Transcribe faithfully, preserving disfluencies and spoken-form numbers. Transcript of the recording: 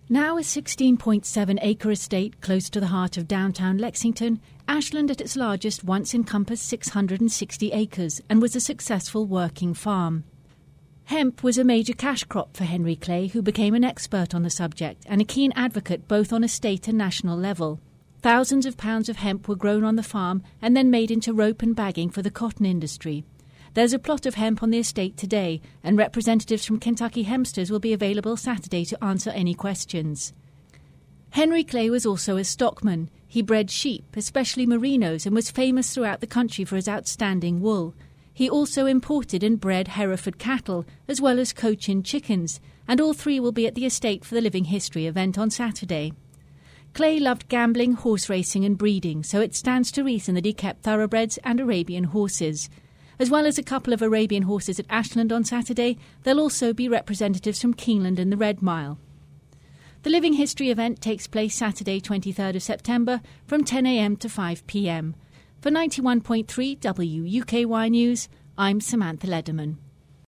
Now a sixteen point seven acre estate close to the heart of downtown Lexington, Ashland at its largest once encompassed six hundred sixty acres and was a successful working farm. Hemp was a major cash crop for Henry Clay, who became an expert on the subject and a keen advocate both on a state and national level. Thousands of pounds of hemp were grown on the farm and then made into rope and bagging for the cotton industry. There's a plot of hemp on the estate today, and representatives from Kentucky Hempsters will be available Saturday to answer any questions. Henry Clay was also a stockman. He bred sheep, especially merinos, and was famous throughout the country for his outstanding wool. He also imported and bred Hereford cattle, as well as Cochin chickens, and all three will be at the estate for the Living History event on Saturday. Clay loved gambling, horse racing and breeding, so it stands to reason that he kept thoroughbreds and Arabian horses. As well as a couple of Arabian horses at Ashland on Saturday, there'll also be representatives from Keeneland and the Red Mile. The Living History event takes place Saturday, twenty-third of September from ten a.m. to five p.m. For ninety-one point three W U K Y News, I'm Samantha Lederman.